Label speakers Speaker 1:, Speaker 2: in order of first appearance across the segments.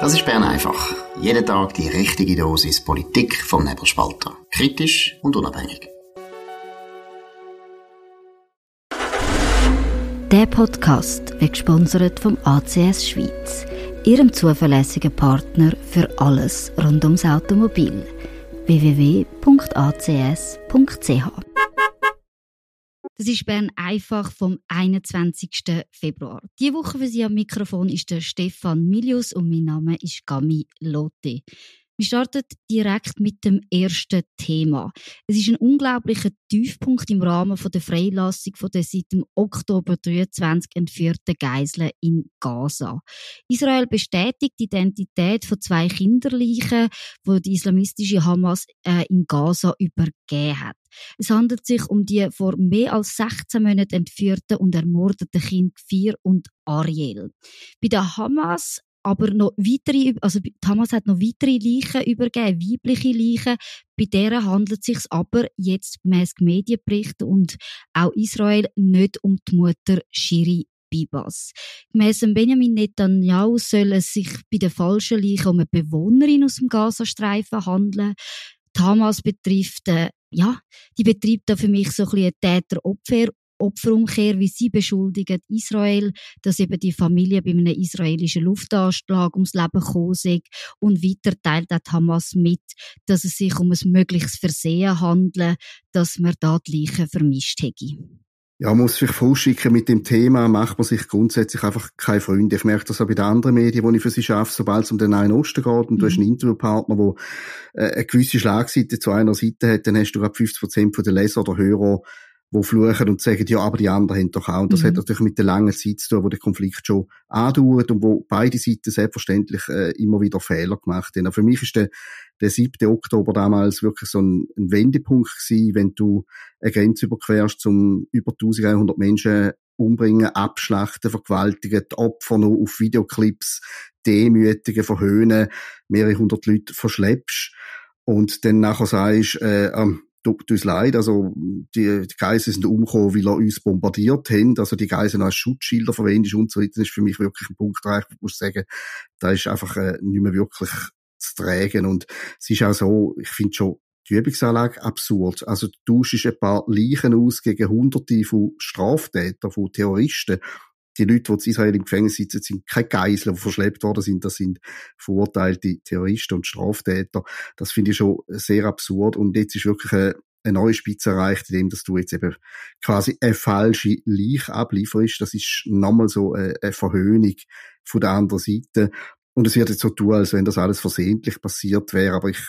Speaker 1: Das ist Bern einfach. Jeden Tag die richtige Dosis Politik vom Nebelspalter. Kritisch und unabhängig.
Speaker 2: Der Podcast wird gesponsert vom ACS Schweiz, Ihrem zuverlässigen Partner für alles rund ums Automobil. www.acs.ch. Das ist Bern einfach vom 21. Februar. Diese Woche für Sie am Mikrofon ist der Stefan Milius und mein Name ist Gami Lotte. Wir starten direkt mit dem ersten Thema. Es ist ein unglaublicher Tiefpunkt im Rahmen der Freilassung von den seit dem Oktober 23 entführten Geiseln in Gaza. Israel bestätigt die Identität von 2 Kinderleichen, die islamistische Hamas in Gaza übergeben hat. Es handelt sich um die vor mehr als 16 Monaten entführten und ermordeten Kinder Kfir und Ariel. Bei der Hamas aber noch weitere, also die Hamas hat noch weitere Leichen übergeben, weibliche Leichen. Bei deren handelt es sich aber jetzt gemäss Medienberichten und auch Israel nicht um die Mutter Shiri Bibas. Gemäss Benjamin Netanyahu soll es sich bei den falschen Leichen um eine Bewohnerin aus dem Gazastreifen handeln. Die Hamas betreibt da für mich so ein bisschen eine Täter-Opfer-Umkehr, wie sie beschuldigen Israel, dass eben die Familie bei einem israelischen Luftanschlag ums Leben gekommen ist, und weiter teilt auch die Hamas mit, dass es sich um ein mögliches Versehen handelt, dass man da die Leichen vermischt hätte.
Speaker 3: Ja, man muss sich vorschicken, mit dem Thema macht man sich grundsätzlich einfach keine Freunde. Ich merke das auch bei den anderen Medien, die ich für sie arbeite, sobald es um den Nahen Osten geht und du hast einen Interviewpartner, der eine gewisse Schlagseite zu einer Seite hat, dann hast du gerade 50% der Leser oder Hörer, die fluchen und sagen, ja, aber die anderen haben doch auch. Und das hat natürlich mit der langen Zeit zu tun, wo der Konflikt schon andauert und wo beide Seiten selbstverständlich immer wieder Fehler gemacht haben. Für mich ist der 7. Oktober damals wirklich so ein Wendepunkt gewesen, wenn du eine Grenze überquerst, zum über 1100 Menschen umbringen, abschlachten, vergewaltigen, die Opfer noch auf Videoclips demütigen, verhöhnen, mehrere hundert Leute verschleppst und dann nachher sagst, tut uns leid, also die Geiseln sind umgekommen, weil er uns bombardiert haben, also die Geiseln als Schutzschilder verwendet und so weiter. Das ist für mich wirklich ein Punkt erreicht, wo ich muss sagen, da ist einfach nicht mehr wirklich zu tragen. Und es ist auch so, ich finde schon die Übungsanlage absurd. Also du tauschst ein paar Leichen aus gegen Hunderte von Straftätern, von Terroristen. Die Leute, die in Israel im Gefängnis sitzen, sind keine Geiseln, die verschleppt worden sind. Das sind verurteilte Terroristen und Straftäter. Das finde ich schon sehr absurd. Und jetzt ist wirklich eine neue Spitze erreicht, indem dass du jetzt eben quasi eine falsche Leiche ablieferst. Das ist nochmal so eine Verhöhnung von der anderen Seite. Und es wird jetzt so tun, als wenn das alles versehentlich passiert wäre. Aber ich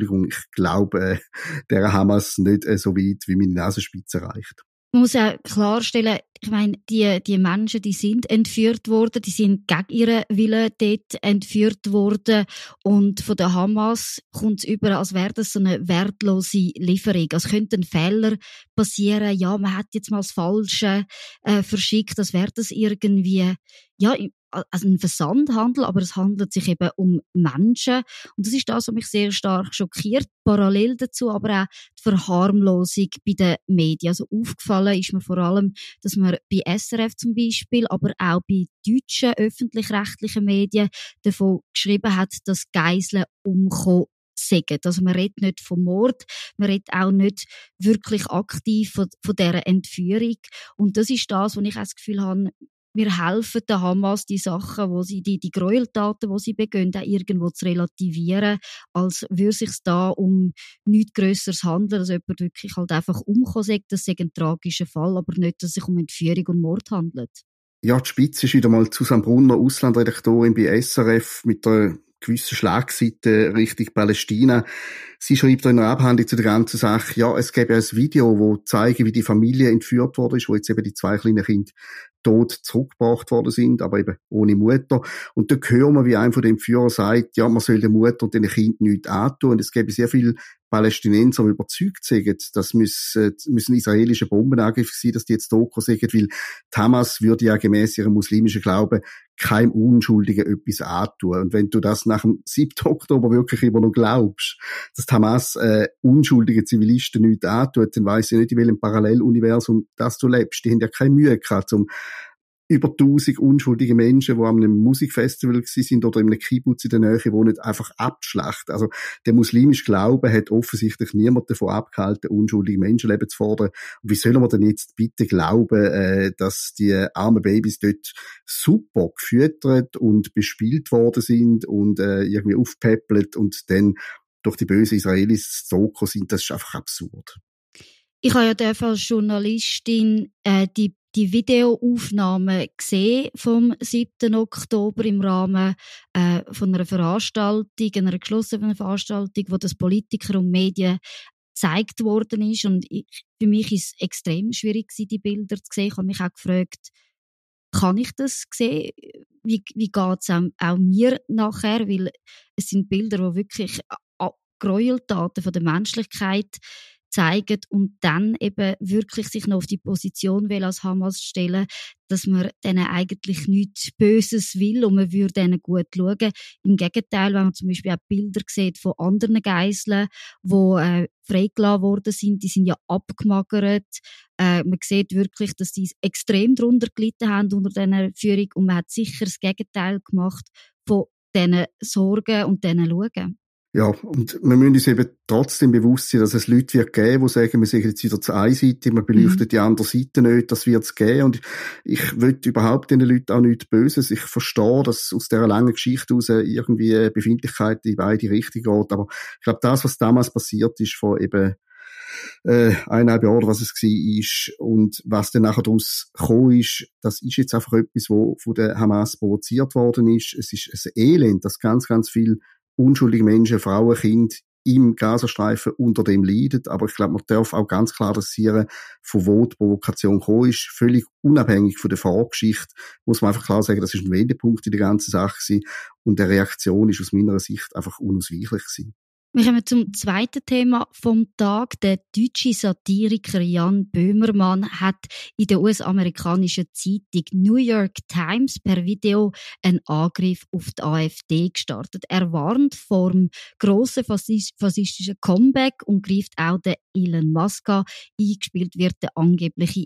Speaker 3: glaube, der Hamas nicht so weit, wie meine Nasenspitze reicht.
Speaker 2: Man muss ja klarstellen, ich meine, die Menschen, die sind entführt worden, die sind gegen ihren Willen dort entführt worden, und von der Hamas kommt es über, als wäre das so eine wertlose Lieferung. Es könnte ein Fehler passieren, ja, man hat jetzt mal das Falsche verschickt, als wäre das irgendwie, ja, also ein Versandhandel, aber es handelt sich eben um Menschen. Und das ist das, was mich sehr stark schockiert. Parallel dazu aber auch die Verharmlosung bei den Medien. Also aufgefallen ist mir vor allem, dass man bei SRF zum Beispiel, aber auch bei deutschen öffentlich-rechtlichen Medien davon geschrieben hat, dass Geiseln umkommen sagen. Also man redet nicht vom Mord, man redet auch nicht wirklich aktiv von dieser Entführung. Und das ist das, wo ich auch das Gefühl habe, wir helfen der Hamas, die Sachen, wo sie, die Gräueltaten, die sie begehen, auch irgendwo zu relativieren, als würde es sich da um nichts Grösseres handeln, dass jemand wirklich halt einfach umkommen sagt, das sei ein tragischer Fall, aber nicht, dass es sich um Entführung und Mord handelt.
Speaker 3: Ja, die Spitze ist wieder mal Susanne Brunner, Auslandredaktorin bei SRF, mit der gewissen Schlagseite Richtung Palästina. Sie schreibt in einer Abhandlung zu der ganzen Sache, ja, es gäbe ein Video, wo zeige, wie die Familie entführt worden ist, wo jetzt eben die 2 kleinen Kinder tot zurückgebracht worden sind, aber eben ohne Mutter. Und da hören wir, wie einer von den Entführern sagt, ja, man soll der Mutter und den Kindern nichts antun. Und es gäbe sehr viele Palästinenser, die überzeugt sind, das müssen israelische Bombenangriffe sein, dass die jetzt da sagen, weil die Hamas würde ja gemäss ihrem muslimischen Glauben keinem Unschuldigen etwas antun. Und wenn du das nach dem 7. Oktober wirklich immer noch glaubst, dass die Hamas unschuldigen Zivilisten nichts antut, dann weiss ich nicht, in welchem Paralleluniversum das du lebst. Die haben ja keine Mühe gehabt, um über 1000 unschuldige Menschen, die an einem Musikfestival sind oder in einem Kibbutz in der Nähe wohnen, einfach abschlachten. Also der muslimische Glaube hat offensichtlich niemand davon abgehalten, unschuldige Menschenleben zu fordern. Und wie sollen wir denn jetzt bitte glauben, dass die armen Babys dort super gefüttert und bespielt worden sind und irgendwie aufgepäppelt und dann durch die bösen Israelis zurückgekommen sind? Das ist einfach absurd.
Speaker 2: Ich habe ja als Journalistin die Videoaufnahmen gesehen vom 7. Oktober im Rahmen von einer Veranstaltung, einer geschlossenen Veranstaltung, wo das Politiker und Medien gezeigt worden ist. Und für mich ist es extrem schwierig, die Bilder zu sehen. Ich habe mich auch gefragt, kann ich das sehen? Wie geht es auch mir nachher? Weil es sind Bilder, die wirklich Gräueltaten von der Menschlichkeit zeigen und dann eben wirklich sich noch auf die Position will als Hamas stellen, dass man denen eigentlich nichts Böses will und man würde denen gut schauen. Im Gegenteil, wenn man zum Beispiel auch Bilder sieht von anderen Geiseln, die freigelassen worden sind, die sind ja abgemagert. Man sieht wirklich, dass die extrem darunter gelitten haben unter dieser Führung und man hat sicher das Gegenteil gemacht von diesen Sorgen und diesen Schauen.
Speaker 3: Ja, und wir müssen uns eben trotzdem bewusst sein, dass es Leute wird geben, die sagen, wir sind jetzt wieder zur einen Seite, wir beleuchten die andere Seite nicht, das wird es geben. Und ich will überhaupt diesen Leuten auch nichts Böses. Ich verstehe, dass aus dieser langen Geschichte heraus irgendwie Befindlichkeit in beide Richtungen geht. Aber ich glaube, das, was damals passiert ist, vor eben 1,5 Jahren oder was es war, und was dann nachher daraus gekommen ist, das ist jetzt einfach etwas, wo von der Hamas provoziert worden ist. Es ist ein Elend, dass ganz, ganz viele unschuldige Menschen, Frauen, Kinder im Gazastreifen unter dem leiden. Aber ich glaube, man darf auch ganz klar adressieren, von wo die Provokation gekommen ist. Völlig unabhängig von der Vorgeschichte muss man einfach klar sagen, das ist ein Wendepunkt in der ganzen Sache gewesen. Und die Reaktion ist aus meiner Sicht einfach unausweichlich gewesen.
Speaker 2: Wir kommen zum zweiten Thema vom Tag. Der deutsche Satiriker Jan Böhmermann hat in der US-amerikanischen Zeitung New York Times per Video einen Angriff auf die AfD gestartet. Er warnt vor dem grossen faschistischen Comeback und greift auch den Elon Musk an. Eingespielt wird der angebliche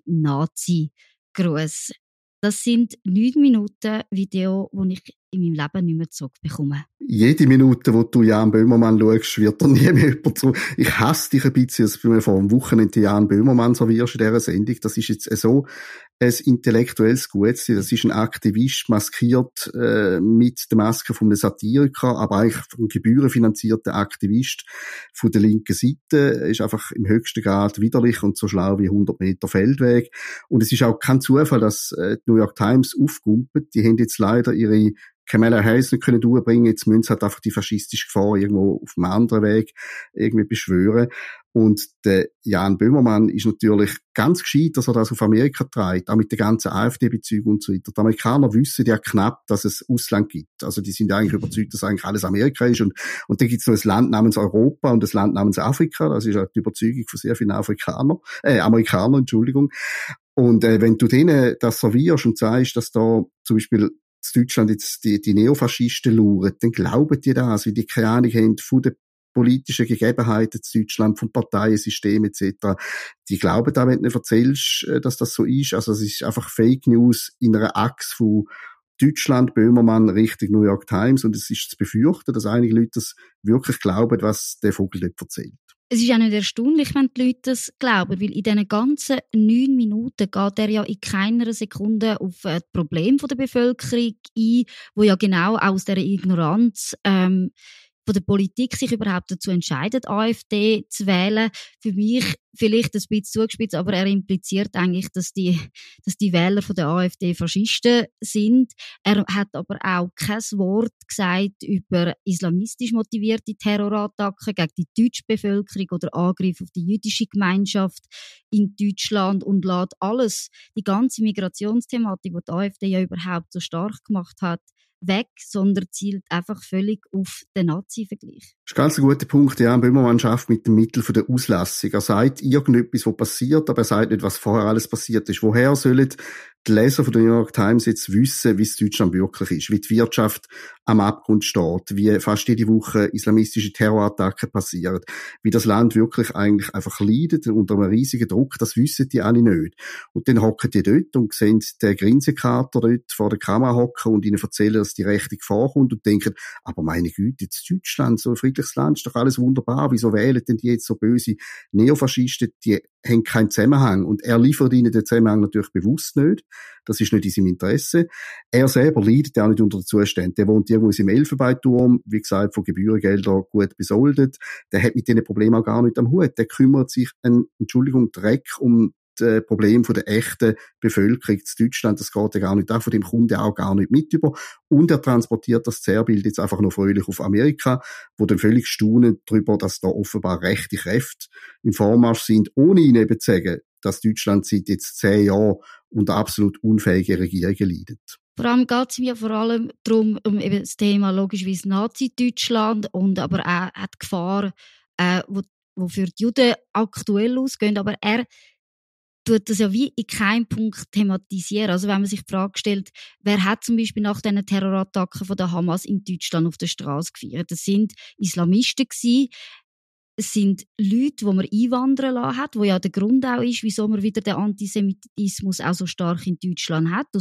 Speaker 2: Nazi-Gruß. Das sind 9 Minuten Video, die ich in meinem Leben nicht mehr zurückbekomme.
Speaker 3: Jede Minute, wo du Jan Böhmermann schaust, wird dir nie mehr jemand zurück. Ich hasse dich ein bisschen, dass du mir vor einem Wochenende Jan Böhmermann servierst in dieser Sendung. Das ist jetzt so ein intellektuelles Gut. Das ist ein Aktivist, maskiert mit der Maske von einem Satiriker, aber eigentlich ein gebührenfinanzierter Aktivist von der linken Seite. Er ist einfach im höchsten Grad widerlich und so schlau wie 100 Meter Feldweg. Und es ist auch kein Zufall, dass die New York Times aufkumpelt. Die haben jetzt leider ihre Kamala Harris nicht können durchbringen. Jetzt müssen sie halt einfach die faschistische Gefahr irgendwo auf einem anderen Weg irgendwie beschwören. Und der Jan Böhmermann ist natürlich ganz gescheit, dass er das auf Amerika trägt, auch mit den ganzen AfD-Bezügen und so weiter. Die Amerikaner wissen ja knapp, dass es Ausland gibt. Also die sind eigentlich überzeugt, dass eigentlich alles Amerika ist. Und dann gibt es noch ein Land namens Europa und ein Land namens Afrika. Das ist auch die Überzeugung von sehr vielen Amerikanern, Entschuldigung. Und wenn du denen das servierst und sagst, dass da zum Beispiel in Deutschland jetzt die Neofaschisten lauern, dann glauben die das, weil die keine Ahnung haben von den politischen Gegebenheiten in Deutschland, vom Parteiensystem etc. Die glauben da, wenn du nicht erzählst, dass das so ist. Also es ist einfach Fake News in einer Achse von Deutschland, Böhmermann, Richtung New York Times. Und es ist zu befürchten, dass einige Leute das wirklich glauben, was der Vogel dort erzählt.
Speaker 2: Es ist auch nicht erstaunlich, wenn die Leute das glauben, weil in diesen ganzen 9 Minuten geht er ja in keiner Sekunde auf das Problem der Bevölkerung ein, wo ja genau aus dieser Ignoranz von der Politik sich überhaupt dazu entscheidet, AfD zu wählen. Für mich vielleicht ein bisschen zugespitzt, aber er impliziert eigentlich, dass die Wähler von der AfD Faschisten sind. Er hat aber auch kein Wort gesagt über islamistisch motivierte Terrorattacken gegen die deutsche Bevölkerung oder Angriffe auf die jüdische Gemeinschaft in Deutschland und lässt alles, die ganze Migrationsthematik, die die AfD ja überhaupt so stark gemacht hat, weg, sondern zielt einfach völlig auf den Nazi-Vergleich.
Speaker 3: Das ist ganz ein guter Punkt. Jan Böhmermann schafft mit dem Mittel der Auslassung. Er sagt irgendetwas, was passiert, aber er sagt nicht, was vorher alles passiert ist. Woher sollen die Leser von der New York Times jetzt wissen, wie es Deutschland wirklich ist, wie die Wirtschaft am Abgrund steht, wie fast jede Woche islamistische Terrorattacken passieren, wie das Land wirklich eigentlich einfach leidet unter einem riesigen Druck, das wissen die alle nicht. Und dann hocken die dort und sehen den Grinsenkater dort vor der Kamera hocken und ihnen erzählen, dass die Rechte vorkommt und denken, aber meine Güte, jetzt Deutschland, so ein friedliches Land, ist doch alles wunderbar, wieso wählen denn die jetzt so böse Neofaschisten, die haben keinen Zusammenhang. Und er liefert ihnen den Zusammenhang natürlich bewusst nicht. Das ist nicht in seinem Interesse. Er selber leidet auch nicht unter den Zuständen. Der wohnt irgendwo im Elfenbeinturm, wie gesagt, von Gebührengeldern gut besoldet. Der hat mit diesen Problemen auch gar nicht am Hut. Der kümmert sich Dreck um das Problem von der echten Bevölkerung in Deutschland. Das geht ja gar nicht an, von dem kommt er auch gar nicht mit über. Und er transportiert das Zerrbild jetzt einfach noch fröhlich auf Amerika, wo dann völlig staunen darüber, dass da offenbar rechte Kräfte im Vormarsch sind, ohne ihnen eben zu sagen, dass Deutschland seit jetzt 10 Jahren unter absolut unfähigen Regierungen leidet.
Speaker 2: Vor allem geht es mir vor allem darum, um eben das Thema logischerweise Nazi-Deutschland und aber auch die Gefahr, wo für die Juden aktuell ausgehen. Aber er tut das ja wie in keinem Punkt thematisieren. Also wenn man sich die Frage stellt, wer hat zum Beispiel nach diesen Terrorattacken von der Hamas in Deutschland auf der Straße gefeiert? Das sind Islamisten gewesen. Es sind Leute, die man einwandern lassen hat, wo ja der Grund auch ist, wieso man wieder den Antisemitismus auch so stark in Deutschland hat.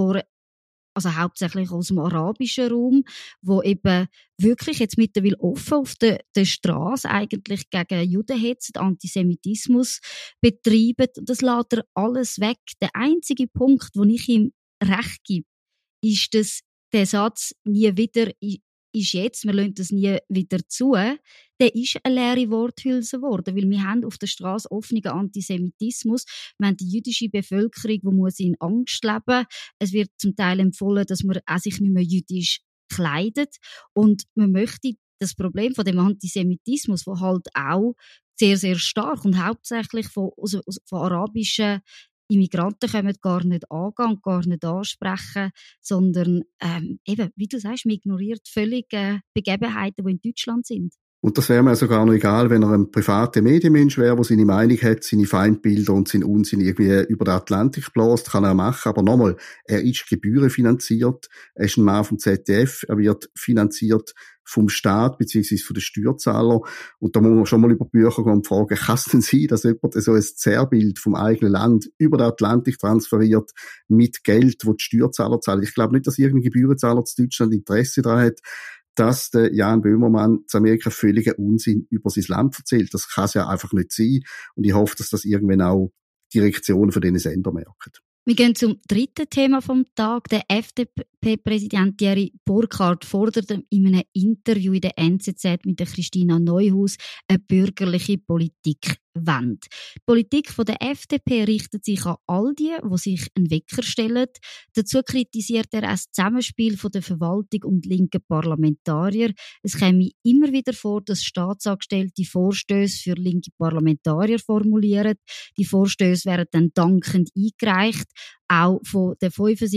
Speaker 2: Also hauptsächlich aus dem arabischen Raum, wo eben wirklich jetzt mittlerweile offen auf der Straße eigentlich gegen Juden hetzen, Antisemitismus betreiben. Das lässt er alles weg. Der einzige Punkt, wo ich ihm recht gebe, ist, dass der Satz «nie wieder» ist jetzt, wir lassen das nie wieder zu, der ist eine leere Worthülse geworden, weil wir haben auf der Straße offenen Antisemitismus, wir haben die jüdische Bevölkerung, die muss in Angst leben, es wird zum Teil empfohlen, dass man auch sich nicht mehr jüdisch kleidet und man möchte das Problem von dem Antisemitismus, wo halt auch sehr, sehr stark und hauptsächlich von arabischen Immigranten können gar nicht angehen, gar nicht ansprechen, sondern eben, wie du sagst, man ignoriert völlig Begebenheiten, die in Deutschland sind.
Speaker 3: Und das wäre mir sogar noch egal, wenn er ein privater Medienmensch wäre, der seine Meinung hat, seine Feindbilder und seinen Unsinn irgendwie über den Atlantik bläst, kann er machen. Aber nochmal, er ist gebührenfinanziert, er ist ein Mann vom ZDF, er wird finanziert vom Staat bzw. von den Steuerzahlern. Und da muss man schon mal über die Bücher gehen und fragen, kann es denn sein, dass jemand so ein Zerrbild vom eigenen Land über den Atlantik transferiert mit Geld, das die Steuerzahler zahlen? Ich glaube nicht, dass irgendein Gebührenzahler zu Deutschland Interesse daran hat, dass der Jan Böhmermann zu Amerika völligen Unsinn über sein Land erzählt. Das kann es ja einfach nicht sein. Und ich hoffe, dass das irgendwann auch die Direktionen von diesen Sender merken.
Speaker 2: Wir gehen zum dritten Thema vom Tag. Der FDP-Präsident Thierry Burkhardt forderte in einem Interview in der NZZ mit der Christina Neuhaus eine bürgerliche Politikwende. Die Politik von der FDP richtet sich an all die sich einen Wecker stellen. Dazu kritisiert er auch das Zusammenspiel von der Verwaltung und linken Parlamentarier. Es käme immer wieder vor, dass Staatsangestellte Vorstöße für linke Parlamentarier formulieren. Die Vorstöße werden dann dankend eingereicht, auch von den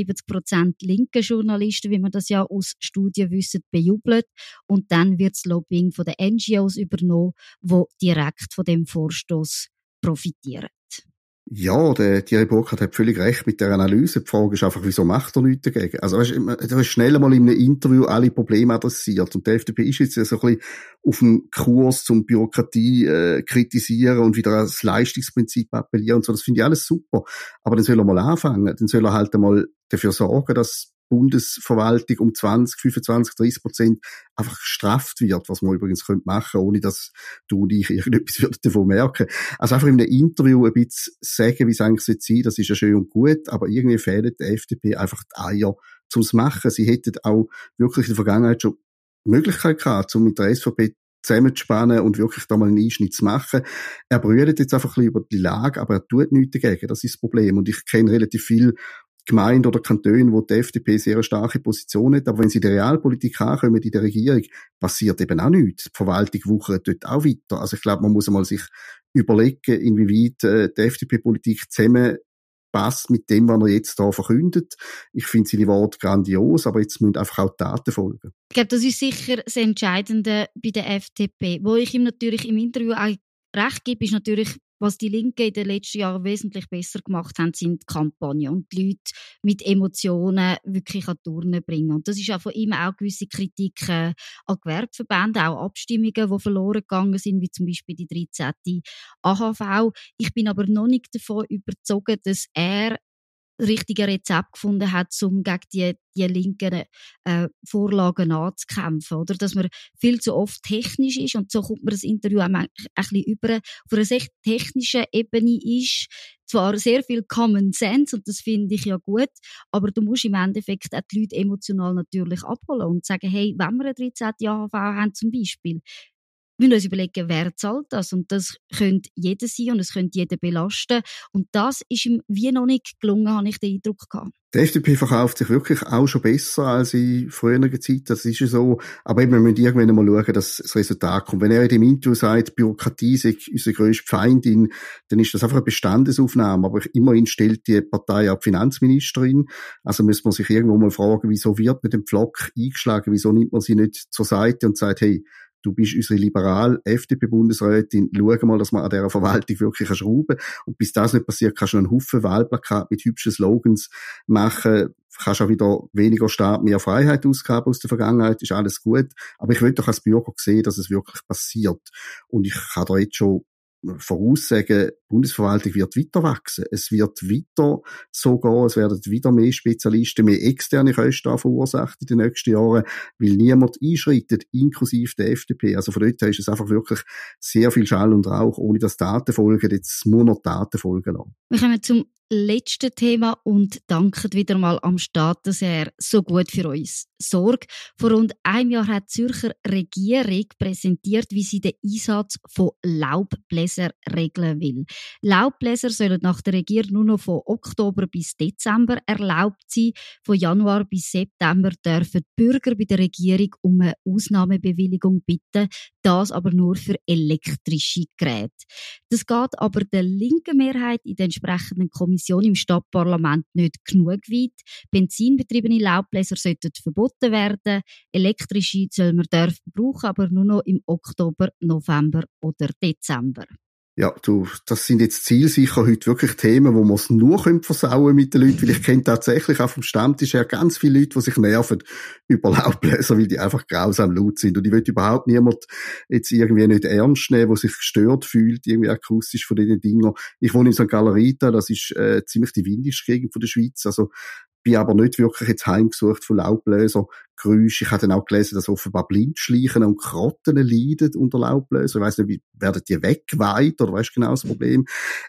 Speaker 2: 75% linken Journalisten, wie man das ja aus Studien wissen, bejubelt. Und dann wird das Lobbying von den NGOs übernommen, die direkt von dem Vorstoß profitieren.
Speaker 3: Ja, der Thierry Burkhardt hat völlig recht mit der Analyse. Die Frage ist einfach, wieso macht er nichts dagegen? Also, du hast schnell mal in einem Interview alle Probleme adressiert. Und die FDP ist jetzt so ein bisschen auf dem Kurs zum Bürokratie kritisieren und wieder das Leistungsprinzip appellieren und so. Das finde ich alles super. Aber dann soll er mal anfangen. Dann soll er halt einmal dafür sorgen, dass Bundesverwaltung um 20, 25, 30% einfach gestraft wird, was man übrigens machen könnte, ohne dass du und ich irgendetwas davon merken. Also einfach in einem Interview ein bisschen sagen, wie es eigentlich sein sollte, das ist ja schön und gut, aber irgendwie fehlen der FDP einfach die Eier zum Machen. Sie hätten auch wirklich in der Vergangenheit schon die Möglichkeit gehabt, um mit der SVP zusammenzuspannen und wirklich da mal einen Einschnitt zu machen. Er brütet jetzt einfach ein bisschen über die Lage, aber er tut nichts dagegen. Das ist das Problem. Und ich kenne relativ viel Gemeinden oder Kantone, wo die FDP sehr eine starke Position hat, aber wenn sie in der Realpolitik ankommen, in der Regierung, passiert eben auch nichts. Die Verwaltung wuchert dort auch weiter. Also ich glaube, man muss einmal sich überlegen, inwieweit die FDP-Politik zusammenpasst mit dem, was er jetzt da verkündet. Ich finde seine Worte grandios, aber jetzt müssen einfach auch Taten folgen.
Speaker 2: Ich glaube, das ist sicher das Entscheidende bei der FDP. Wo ich ihm natürlich im Interview auch recht gebe, ist natürlich Was die Linken in den letzten Jahren wesentlich besser gemacht haben, sind die Kampagnen und die Leute mit Emotionen wirklich an die Urne bringen. Und das ist auch von ihm auch gewisse Kritiken an Gewerbeverbände, auch Abstimmungen, die verloren gegangen sind, wie zum Beispiel die 13. AHV. Ich bin aber noch nicht davon überzeugt, dass er richtige Rezept gefunden hat, um gegen die linken Vorlagen anzukämpfen. Oder? Dass man viel zu oft technisch ist und so kommt man das Interview auch ein bisschen über. Auf einer sehr technischen Ebene ist zwar sehr viel Common Sense und das finde ich ja gut, aber du musst im Endeffekt auch die Leute emotional natürlich abholen und sagen, hey, wenn wir eine 13. AHV haben zum Beispiel, wir müssen uns überlegen, wer zahlt das. Und das könnte jeder sein und es könnte jeden belasten. Und das ist ihm wie noch nicht gelungen, habe ich den Eindruck gehabt.
Speaker 3: Die FDP verkauft sich wirklich auch schon besser als in früheren Zeiten. Das ist ja so. Aber eben, wir müssen irgendwann mal schauen, dass das Resultat kommt. Wenn er in dem Interview sagt, Bürokratie sei unsere grösste Feindin, dann ist das einfach eine Bestandesaufnahme. Aber immerhin stellt die Partei auch die Finanzministerin. Also muss man sich irgendwo mal fragen, wieso wird mit dem Pflock eingeschlagen? Wieso nimmt man sie nicht zur Seite und sagt, hey, du bist unsere liberal-FDP-Bundesrätin, schau mal, dass man an dieser Verwaltung wirklich schrauben kann. Und bis das nicht passiert, kannst du einen Haufen Wahlplakate mit hübschen Slogans machen, kannst auch wieder weniger Staat, mehr Freiheit ausgaben aus der Vergangenheit, ist alles gut. Aber ich will doch als Bürger sehen, dass es wirklich passiert. Und ich kann da jetzt schon voraussagen, die Bundesverwaltung wird weiter wachsen. Es wird weiter so gehen, es werden wieder mehr Spezialisten, mehr externe Kosten verursacht in den nächsten Jahren, weil niemand einschreitet, inklusive der FDP. Also von dort her ist es einfach wirklich sehr viel Schall und Rauch, ohne dass Daten folgen. Jetzt muss noch Daten folgen lassen.
Speaker 2: Wir kommen zum letzten Thema und danken wieder mal am Staat, dass er so gut für uns sorgt. Vor rund einem Jahr hat die Zürcher Regierung präsentiert, wie sie den Einsatz von Laubbläsern regeln will. Laubbläser sollen nach der Regierung nur noch von Oktober bis Dezember erlaubt sein. Von Januar bis September dürfen die Bürger bei der Regierung um eine Ausnahmebewilligung bitten, das aber nur für elektrische Geräte. Das geht aber der linken Mehrheit in der entsprechenden Kommission im Stadtparlament nicht genug weit. Benzinbetriebene Laubbläser sollten verboten werden. Elektrische soll man dürfen brauchen, aber nur noch im Oktober, November oder Dezember.
Speaker 3: Ja, das sind jetzt zielsicher heute wirklich Themen, wo man es nur versauen mit den Leuten, weil ich kenne tatsächlich auch vom Stammtisch her ganz viele Leute, die sich nerven über Laubbläser, weil die einfach grausam laut sind. Und ich will überhaupt niemand jetzt irgendwie nicht ernst nehmen, der sich gestört fühlt, irgendwie akustisch von diesen Dingen. Ich wohne in St. Galerita, das ist ziemlich die windigste Gegend von der Schweiz, also bin aber nicht wirklich jetzt heimgesucht von Laubbläsergeräuschen. Ich habe dann auch gelesen, dass offenbar Blindschleichen und Krotten leiden unter Laubbläsern. Ich weiss nicht, wie werden die weggeweiht oder was ist genau das Problem?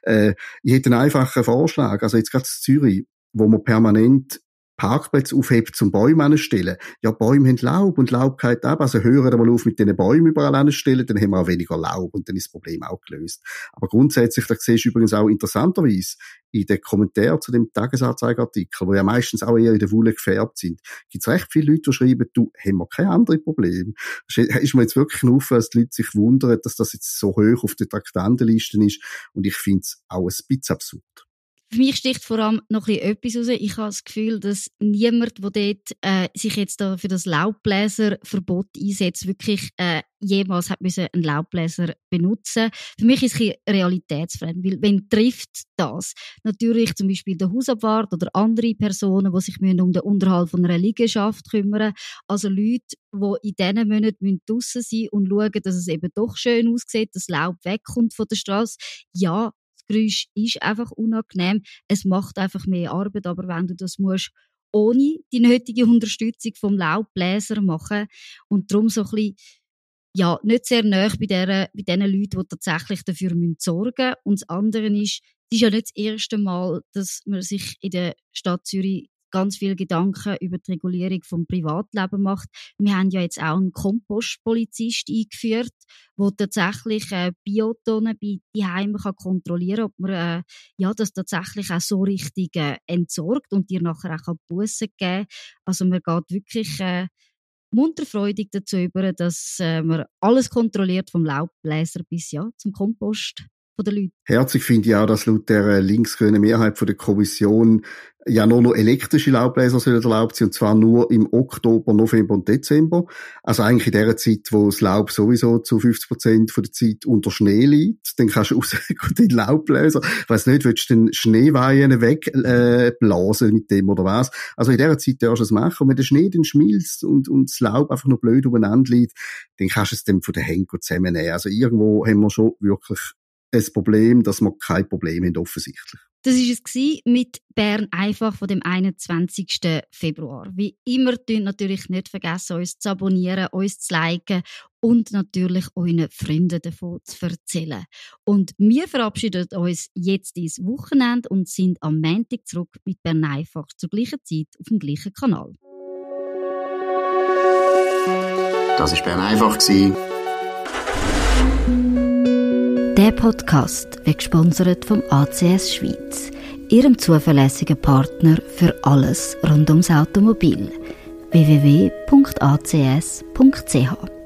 Speaker 3: Ich hätte einen einfachen Vorschlag. Also jetzt gerade in Zürich, wo man permanent Parkplätze aufhebt zum Bäume anstellen. Ja, Bäume haben Laub und Laub geht ab. Also hören wir mal auf mit diesen Bäumen überall anstellen, dann haben wir auch weniger Laub und dann ist das Problem auch gelöst. Aber grundsätzlich, da siehst du übrigens auch interessanterweise in den Kommentaren zu dem Tagesanzeigerartikel, wo ja meistens auch eher in der Wolle gefärbt sind, gibt es recht viele Leute, die schreiben, du, haben wir kein anderes Problem. Ist mir jetzt wirklich nur auf, dass die Leute sich wundern, dass das jetzt so hoch auf der Traktandenliste ist und ich finde es auch ein bisschen absurd.
Speaker 2: Für mich sticht vor allem noch etwas raus. Ich habe das Gefühl, dass niemand, der dort sich jetzt da für das Laubbläserverbot einsetzt, wirklich jemals hat müssen einen Laubbläser benutzen. Für mich ist es ein realitätsfremd, weil wenn trifft das natürlich zum Beispiel der Hausabwart oder andere Personen, die sich um den Unterhalt von einer Liegenschaft kümmern, also Leute, die in diesen Monaten draussen sein und schauen, dass es eben doch schön aussieht, dass Laub wegkommt von der Straße. Ja, das Geräusch ist einfach unangenehm. Es macht einfach mehr Arbeit, aber wenn du das musst ohne die nötige Unterstützung vom Laubbläser machen und darum so ein bisschen, ja, nicht sehr nahe bei diesen Leuten, die tatsächlich dafür sorgen müssen. Und das andere ist, es ist ja nicht das erste Mal, dass man sich in der Stadt Zürich ganz viele Gedanken über die Regulierung vom Privatleben macht. Wir haben ja jetzt auch einen Kompostpolizist eingeführt, der tatsächlich Biotonnen bei Heimen kontrollieren kann, ob man das tatsächlich auch so richtig entsorgt und dir nachher auch Bussen geben kann. Also man geht wirklich munterfreudig dazu über, dass man alles kontrolliert, vom Laubbläser bis zum Kompost. der Leute.
Speaker 3: Herzig finde ich auch, dass laut der linksgrünen Mehrheit von der Kommission ja nur noch elektrische Laubbläser sollen erlaubt sein, und zwar nur im Oktober, November und Dezember. Also eigentlich in der Zeit, wo das Laub sowieso zu 50% von der Zeit unter Schnee liegt. Dann kannst du raus den Laubbläser. Ich weiss nicht, willst du den Schneeweien wegblasen mit dem oder was? Also in der Zeit darfst du es machen. Und wenn der Schnee dann schmilzt und das Laub einfach noch blöd umeinander liegt, dann kannst du es dann von den Händen zusammennehmen. Also irgendwo haben wir schon wirklich ein Problem, dass wir kein Problem haben, offensichtlich.
Speaker 2: Das war es mit Bern einfach von dem 21. Februar. Wie immer, natürlich nicht vergessen, uns zu abonnieren, uns zu liken und natürlich euren Freunden davon zu erzählen. Und wir verabschieden uns jetzt ins Wochenende und sind am Montag zurück mit Bern einfach zur gleichen Zeit auf dem gleichen Kanal.
Speaker 1: Das war Bern einfach.
Speaker 2: Der Podcast wird gesponsert vom ACS Schweiz, ihrem zuverlässigen Partner für alles rund ums Automobil. www.acs.ch